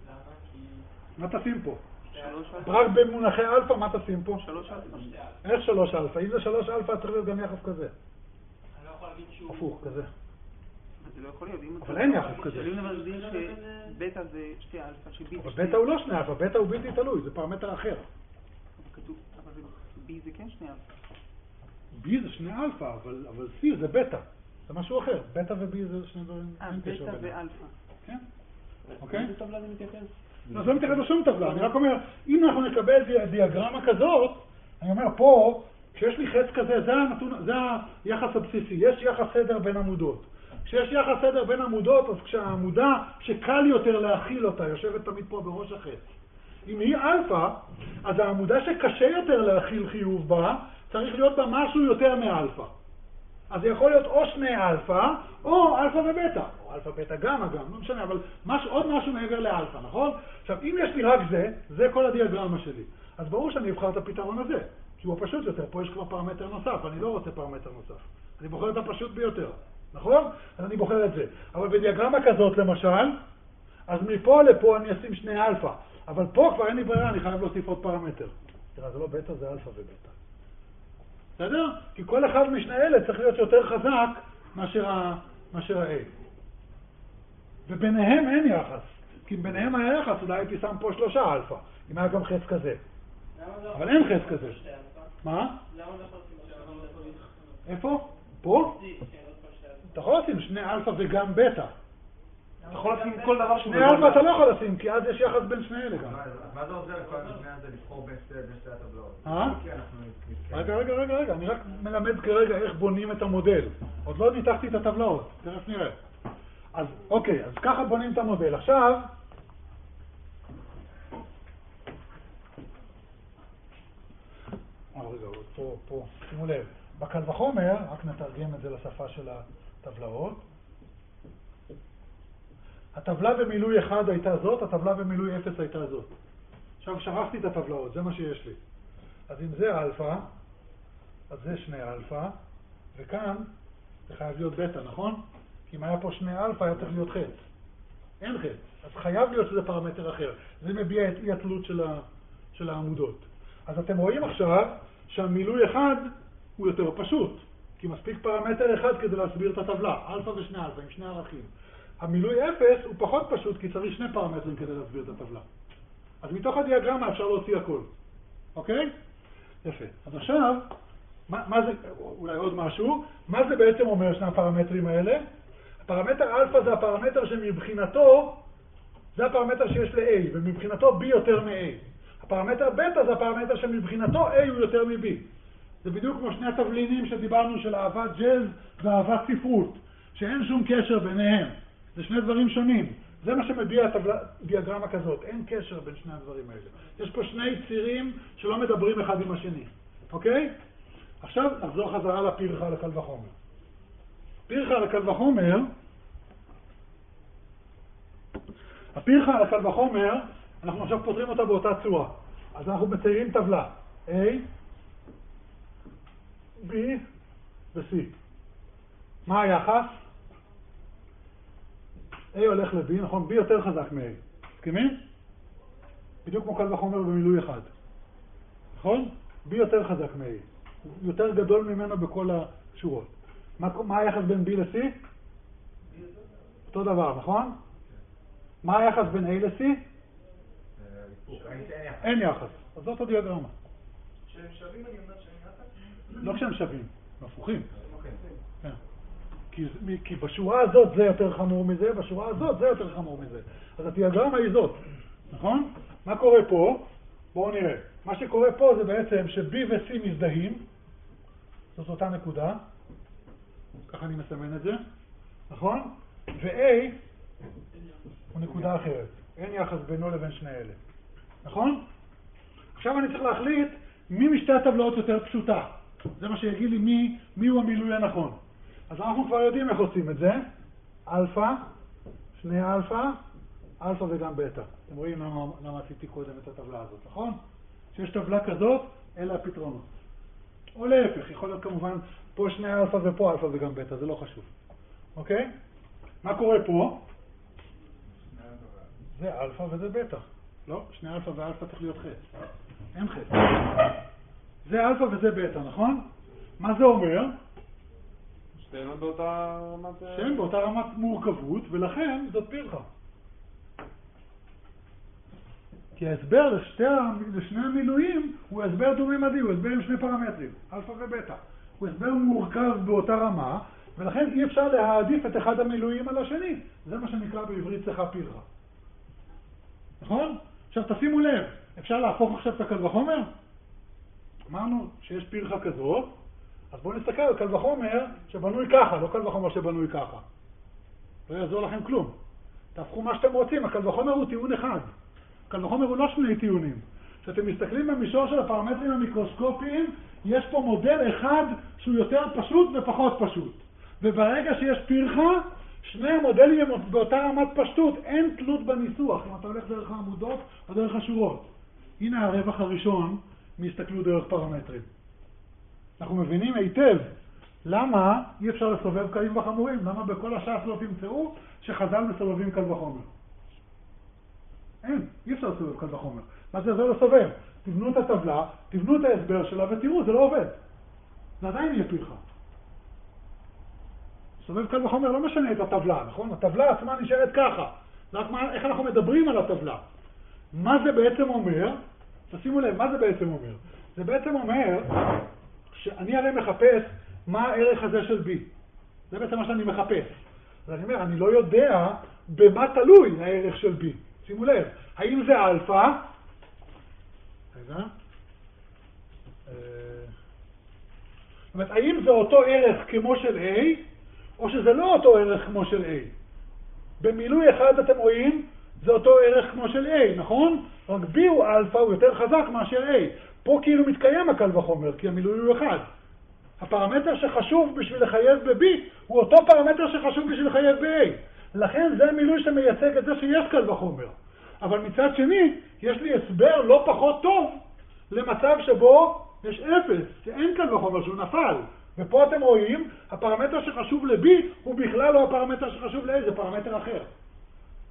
מה תשים פה? רק במונחי אלפא, מה תשים פה? שלוש אלפא. איך שלוש אלפא? אם זה שלוש אלפא, צריך להיות גם יחס כזה. אני לא יכול להגיד שהוא... הפוך, כזה. זה לא יכול להיות. אבל אין יחס כזה. אבל אם נבדל שבטא זה שתי אלפא, שבי זה אבל בטא הוא לא שני אלפא, בטא הוא בלתי תלוי, זה פרמטר אחר. כתוב, אבל בי זה כן שני אלפא. בי זה שני אלפא, אבל C זה בטא. זה משהו אחר. בטא ובי זה שני דברים. אה, בטא ואלפא. כן? אוקיי? איזה טבלה זה מתייחס? לא, זה לא מתייחס לשום טבלה. אני רק אומר, אם אנחנו נקבל דיאגרמה כזאת, אני אומר, פה, כשיש לי חץ כזה, זה הנתון, זה היחס הבסיסי. יש יחס סדר בין עמודות. כשיש יחס סדר בין עמודות, אז כשהעמודה שקל יותר להכיל אותה, יושבת תמיד פה בראש החץ. אם היא אלפא, אז העמודה שקשה יותר להכיל חיוב בה, צריך להיות בה משהו יותר מאלפא. אז זה יכול להיות או שני אלפא, או אלפא ובטא. או אלפא בטא גם, אגם, לא משנה, אבל מש, עוד משהו מעבר לאלפא, נכון? עכשיו, אם יש לי רק זה, זה כל הדיאגרמה שלי. אז ברור שאני אבחר את הפתרון הזה, כי הוא פשוט יותר. פה יש כבר פרמטר נוסף, אני לא רוצה פרמטר נוסף. אני בוחר את הפשוט ביותר, נכון? אז אני בוחר את זה. אבל בדיאגרמה כזאת, למשל, אז מפה לפה אני אשים שני אלפא. אבל פה כבר אין לי ברירה, אני חייב להוסיף עוד פרמטר. תראה, זה לא בטא, זה אלפא ובטא. בסדר? כי כל אחד משני אלה צריך להיות יותר חזק מאשר ה- מאשר ה-A. וביניהם אין יחס. כי אם ביניהם היה יחס, אולי הייתי שם פה שלושה אלפא. אם היה גם חץ כזה. אבל אין חץ כזה. מה? למה לא יכול לשים איפה? פה? אתה יכול לשים שני אלפא וגם בטא. אתה יכול לשים כל דבר שהוא... שני אלפא אתה לא יכול לשים, כי אז יש יחס בין שני אלה גם. מה זה עוזר כל המבנה הזה לבחור בין שתי הטבלאות? אה? כי אנחנו נתקדם. רגע, רגע, רגע, רגע, אני רק מלמד כרגע איך בונים את המודל. עוד לא ניתחתי את הטבלאות, תכף נראה. אז אוקיי, אז ככה בונים את המודל. עכשיו, אה, רגע, פה, פה, שימו לב. בקל וחומר, רק נתרגם את זה לשפה של הטבלאות. הטבלה במילוי אחד הייתה זאת, הטבלה במילוי אפס הייתה זאת. עכשיו שכחתי את הטבלאות, זה מה שיש לי. אז אם זה אלפא, אז זה שני אלפא, וכאן זה חייב להיות בטא, נכון? כי אם היה פה שני אלפא, היה צריך להיות חץ. אין חץ. אז חייב להיות שזה פרמטר אחר. זה מביע את אי התלות של, ה, של העמודות. אז אתם רואים עכשיו שהמילוי אחד הוא יותר פשוט, כי מספיק פרמטר אחד כדי להסביר את הטבלה, אלפא ושני אלפא, עם שני ערכים. המילוי אפס הוא פחות פשוט, כי צריך שני פרמטרים כדי להסביר את הטבלה. אז מתוך הדיאגרמה אפשר להוציא הכל. אוקיי? יפה. אז עכשיו, מה, מה זה, אולי עוד משהו, מה זה בעצם אומר שני הפרמטרים האלה? הפרמטר אלפא זה הפרמטר שמבחינתו, זה הפרמטר שיש ל-A, ומבחינתו B יותר מ-A. הפרמטר בטא זה הפרמטר שמבחינתו A הוא יותר מ-B. זה בדיוק כמו שני התבלינים שדיברנו של אהבת ג'אז ואהבת ספרות, שאין שום קשר ביניהם. זה שני דברים שונים. זה מה שמביע את הדיאגרמה כזאת. אין קשר בין שני הדברים האלה. יש פה שני צירים שלא מדברים אחד עם השני. אוקיי? עכשיו נחזור חזרה לפרחה לקל וחומר. פרחה לקל וחומר, הפרחה לקל וחומר, אנחנו עכשיו פותרים אותה באותה צורה. אז אנחנו מציירים טבלה. A, B ו-C. מה היחס? A הולך ל-B, נכון? B יותר חזק מ-A. מסכימים? בדיוק כמו קל וחומר במילוי אחד. נכון? B יותר חזק מ-A. הוא יותר גדול ממנו בכל השורות. מה, מה היחס בין B ל-C? אותו דבר, נכון? מה היחס בין A ל-C? אין יחס. אז זאת הדיאגרמה. כשהם שווים אני אומר שאין יחס? לא כשהם שווים, הם הפוכים. כן. כי, כי בשורה הזאת זה יותר חמור מזה, בשורה הזאת זה יותר חמור מזה. אז הדיאגרמה היא זאת, נכון? מה קורה פה? בואו נראה. מה שקורה פה זה בעצם ש-B ו-C מזדהים, זאת אותה נקודה, ככה אני מסמן את זה, נכון? ו-A הוא נקודה אחרת. אין יחס בינו לבין שני אלה. נכון? עכשיו אני צריך להחליט מי משתי הטבלאות יותר פשוטה. זה מה שיגיד לי מי, מי הוא המילוי הנכון. אז אנחנו כבר יודעים איך עושים את זה. אלפא, שני אלפא, אלפא וגם בטא. אתם רואים למה, למה עשיתי קודם את הטבלה הזאת, נכון? שיש טבלה כזאת, אלה הפתרונות. או להפך, יכול להיות כמובן פה שני אלפא ופה אלפא וגם בטא, זה לא חשוב. אוקיי? מה קורה פה? זה אלפא וזה בטא. לא, שני אלפא ואלפא צריך להיות חץ. אין חץ. זה אלפא וזה בטא, נכון? מה זה אומר? שתינו באותה רמת... שהם באותה רמת מורכבות, ולכן זאת פרחה. כי ההסבר לשתי, לשני המילואים הוא הסבר דו-ממדי, הוא הסבר עם שני פרמטרים, אלפא ובטא. הוא הסבר מורכב באותה רמה, ולכן אי אפשר להעדיף את אחד המילואים על השני. זה מה שנקרא בעברית שיחה פרחה. נכון? עכשיו תשימו לב, אפשר להפוך עכשיו את הקל וחומר? אמרנו שיש פרחה כזאת, אז בואו נסתכל על קל וחומר שבנוי ככה, לא קל וחומר שבנוי ככה. לא יעזור לכם כלום. תהפכו מה שאתם רוצים, הקל וחומר הוא טיעון אחד. קל וחומר הוא לא שני טיעונים. כשאתם מסתכלים במישור של הפרמטרים המיקרוסקופיים, יש פה מודל אחד שהוא יותר פשוט ופחות פשוט. וברגע שיש פרחה, שני המודלים הם באותה רמת פשטות, אין תלות בניסוח, אם אתה הולך דרך העמודות או דרך השורות. הנה הרווח הראשון מהסתכלות דרך פרמטרים. אנחנו מבינים היטב למה אי אפשר לסובב קלים וחמורים, למה בכל הש"ס לא תמצאו שחז"ל מסובבים קל וחומר. אין, אי אפשר לסובב קל וחומר. מה זה זה לסובב? תבנו את הטבלה, תבנו את ההסבר שלה ותראו, זה לא עובד. זה עדיין יהיה פרחה. סובב קל וחומר לא משנה את הטבלה, נכון? הטבלה עצמה נשארת ככה. רק מה, איך אנחנו מדברים על הטבלה. מה זה בעצם אומר? תשימו לב, מה זה בעצם אומר? זה בעצם אומר שאני הרי מחפש מה הערך הזה של B. זה בעצם מה שאני מחפש. אז אני אומר, אני לא יודע במה תלוי הערך של B. שימו לב, האם זה אלפא? רגע. זאת אומרת, האם זה אותו ערך כמו של A, או שזה לא אותו ערך כמו של A? במילוי אחד אתם רואים, זה אותו ערך כמו של A, נכון? רק B הוא אלפא, הוא יותר חזק מאשר A. פה כאילו מתקיים הקל וחומר, כי המילוי הוא אחד. הפרמטר שחשוב בשביל לחייב ב-B, הוא אותו פרמטר שחשוב בשביל לחייב ב-A. לכן זה מילוי שמייצג את זה שיש קל וחומר. אבל מצד שני, יש לי הסבר לא פחות טוב למצב שבו יש אפס, שאין קל וחומר, שהוא נפל. ופה אתם רואים, הפרמטר שחשוב ל-B הוא בכלל לא הפרמטר שחשוב ל-A, זה פרמטר אחר.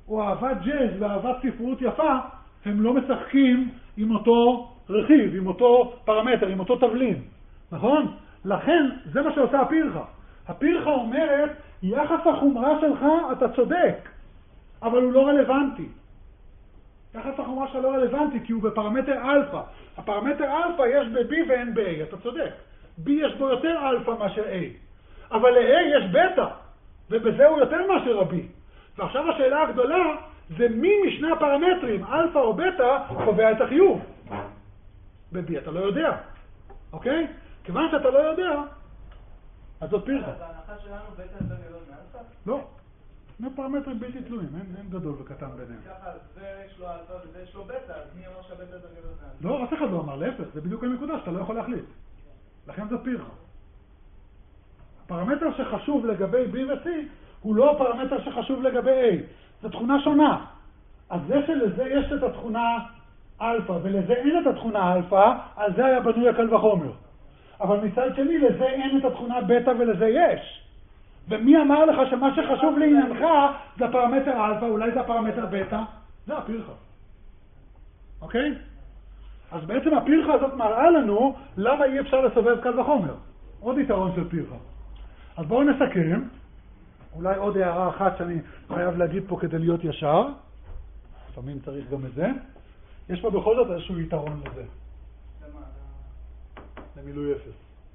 או אהבת ג'אז ואהבת ספרות יפה, הם לא משחקים עם אותו רכיב, עם אותו פרמטר, עם אותו תבלין. נכון? לכן, זה מה שעושה הפרחה. הפרחה אומרת, יחס החומרה שלך, אתה צודק, אבל הוא לא רלוונטי. יחס החומרה שלך לא רלוונטי, כי הוא בפרמטר אלפא. הפרמטר אלפא יש ב-B ואין ב-A, אתה צודק. B יש בו יותר אלפא מאשר A. אבל ל-A יש בטא, ובזה הוא יותר מאשר ה-B. ועכשיו השאלה הגדולה, זה מי משני הפרמטרים, אלפא או בטא, קובע את החיוב. ב-B אתה לא יודע. אוקיי? כיוון שאתה לא יודע, אז זאת פרחה. אז ההנחה שלנו בטא יותר גדול מאלפא? לא. שני פרמטרים בלתי תלויים, אין, אין גדול וקטן ביניהם. ככה, זה יש לו אלפא וזה יש לו בטא, אז מי אמר שהבטא יותר גדול מאלפא? לא, אף אחד לא אמר, להפך, זה בדיוק הנקודה שאתה לא יכול להחליט. לכן זאת פרחה. הפרמטר שחשוב לגבי B ו-C הוא לא הפרמטר שחשוב לגבי A. זו תכונה שונה. אז זה שלזה יש את התכונה אלפא ולזה אין את התכונה אלפא, על זה היה בנוי הקל וחומר. אבל מצד שני, לזה אין את התכונה בטא ולזה יש. ומי אמר לך שמה שחשוב לעניינך זה הפרמטר אלפא, אולי זה הפרמטר בטא? זה הפרחה. אוקיי? אז בעצם הפרחה הזאת מראה לנו למה אי אפשר לסובב קל וחומר. עוד יתרון של פרחה. אז בואו נסכם. אולי עוד הערה אחת שאני חייב להגיד פה כדי להיות ישר. לפעמים צריך גם את זה. יש פה בכל זאת איזשהו יתרון לזה. למה? למילוי אפס.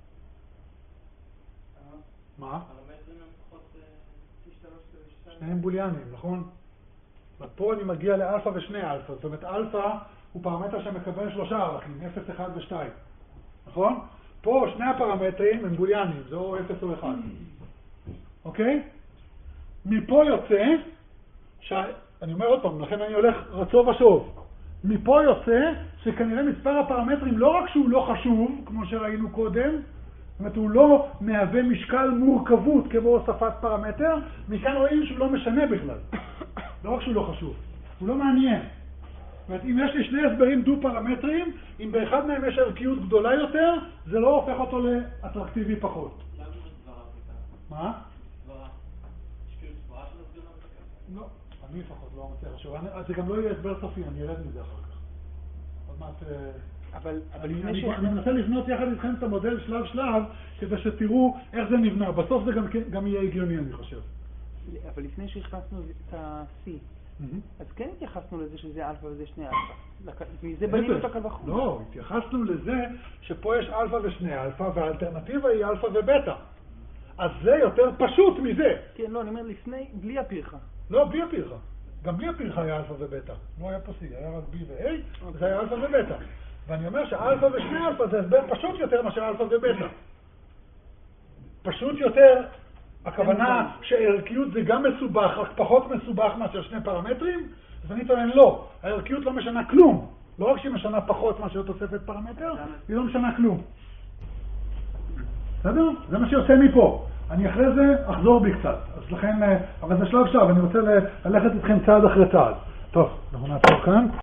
מה? הפרמטרים הם פחות פי שלוש ושתיים. שניהם בוליאנים, נכון? ופה אני מגיע לאלפא ושני אלפא. זאת אומרת, אלפא הוא פרמטר שמקבל שלושה ערכים, אפס, אחד ושתיים. נכון? פה שני הפרמטרים הם בוליאנים, זה או אפס או אחד. אוקיי? מפה יוצא, ש... אני אומר עוד פעם, לכן אני הולך רצוב ושוב. מפה יוצא שכנראה מספר הפרמטרים לא רק שהוא לא חשוב, כמו שראינו קודם, זאת אומרת, הוא לא מהווה משקל מורכבות כמו הוספת פרמטר, מכאן רואים שהוא לא משנה בכלל. לא רק שהוא לא חשוב, הוא לא מעניין. זאת אומרת, אם יש לי שני הסברים דו-פרמטרים, אם באחד מהם יש ערכיות גדולה יותר, זה לא הופך אותו לאטרקטיבי פחות. למה סברה פתאום? מה? סברה. יש כאילו סברה שמסביר לנו את זה? לא, אני לפחות לא מצליח לחשוב. אז זה גם לא יהיה הסבר סופי, אני ארד מזה אחר כך. עוד מעט... אבל, אבל אני, לפני אני, ש... אני מנסה לבנות יחד איתכם את המודל שלב שלב, כדי שתראו איך זה נבנה. בסוף זה גם, גם יהיה הגיוני, אני חושב. אבל לפני שהכנסנו את ה-C, אז כן התייחסנו לזה שזה אלפא וזה שני אלפא. מזה בנינו את הקל וחומר. לא, התייחסנו לזה שפה יש אלפא ושני אלפא, והאלטרנטיבה היא אלפא ובטא. אז זה יותר פשוט מזה. כן, לא, אני אומר לפני, בלי הפרחה. לא, בלי הפרחה. גם בלי הפרחה היה אלפא ובטא. לא היה פה C, היה רק B ו-A, זה היה אלפא ובטא. ואני אומר שאלפא ושני אלפא זה הסבר פשוט יותר מאשר אלפא ובטא. פשוט יותר, הכוונה שהערכיות זה גם מסובך, רק פחות מסובך מאשר שני פרמטרים, אז אני טוען לא, הערכיות לא משנה כלום. לא רק שהיא משנה פחות מאשר תוספת פרמטר, היא לא משנה כלום. בסדר? זה מה שיוצא מפה. אני אחרי זה אחזור בי קצת. אז לכן, אבל זה שלב שלב, אני רוצה ללכת איתכם צעד אחרי צעד. טוב, אנחנו נעצור כאן.